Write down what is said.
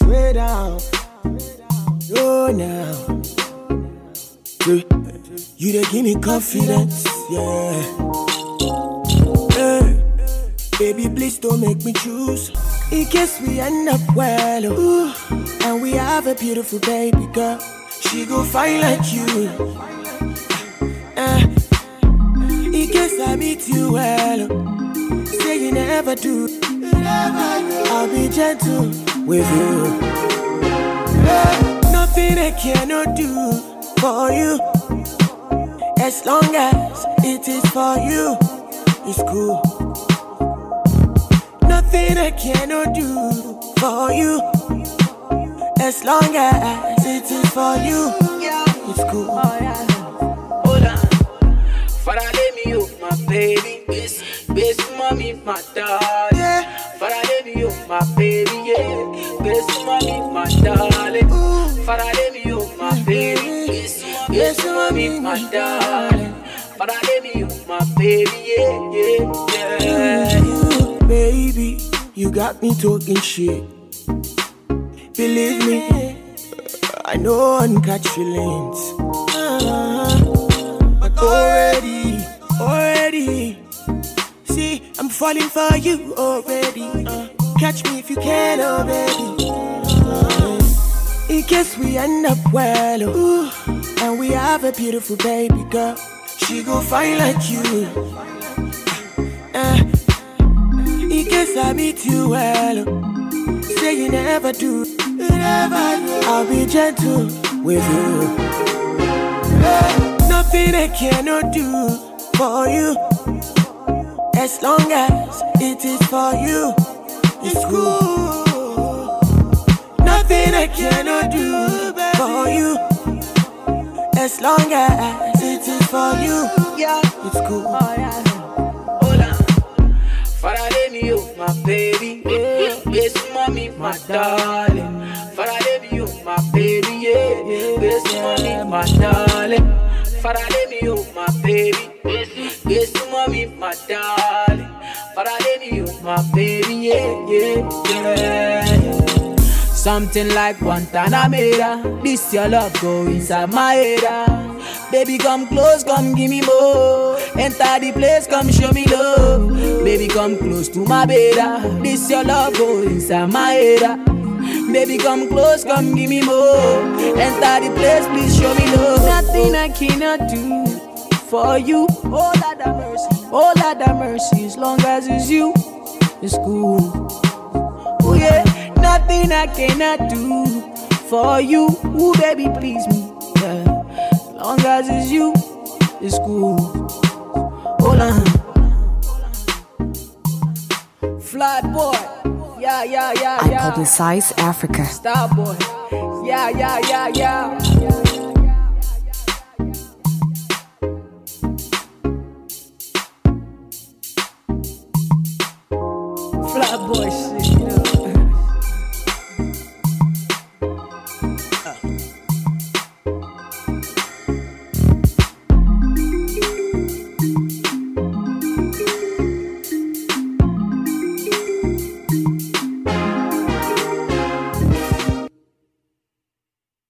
way down. Oh, now. You dey give me confidence, yeah. Hey, baby, please don't make me choose. In case we end up well, ooh, and we have a beautiful baby girl, she go fine like you. In case I meet you well, say you never do, I'll be gentle with you. Nothing I cannot do for you, as long as it is for you, it's cool. Nothing I cannot do for you, as long as it is for you, it's cool. Hold on, Father, let me you, my baby. Best mommy, my darling. Father, let me you, my baby. Yeah, best mommy, my darling. Father, let me you, my baby. Best mommy, my darling. Father, let me you, my baby. Yeah. Baby, you got me talking shit. Believe me, I know I can catch feelings. But already, see, I'm falling for you already. Catch me if you can, oh baby. In case we end up well, ooh, and we have a beautiful baby girl, she go fine like you. In case I meet you well, say you never do, I'll be gentle with you. Nothing I cannot do for you, as long as it is for you, it's cool. Nothing I cannot do for you, as long as it is for you, it's cool. Father, let me you, my baby. Best mommy, my darling. Father, let me you, my baby. Yeah, best mommy, my darling. Father, let me you, my baby. Best mommy, my darling. Father, let me you, my baby. Yeah. Something like Guantanamera. This your love go inside my head. Baby, come close, come give me more. Enter the place, come show me love. Baby, come close to my bed. This your love go inside my head. Baby, come close, come give me more. Enter the place, please show me love. Nothing I cannot do for you. Oh, Lord have mercy. Oh, Lord have mercy. As long as it's you, it's cool. Oh, yeah. Nothing I cannot do for you. Ooh, baby, please me. Yeah. As long as it's you, it's cool. Hold on. Fly boy. Yeah. I publicize Africa. Star boy. Yeah. Fly boy shit.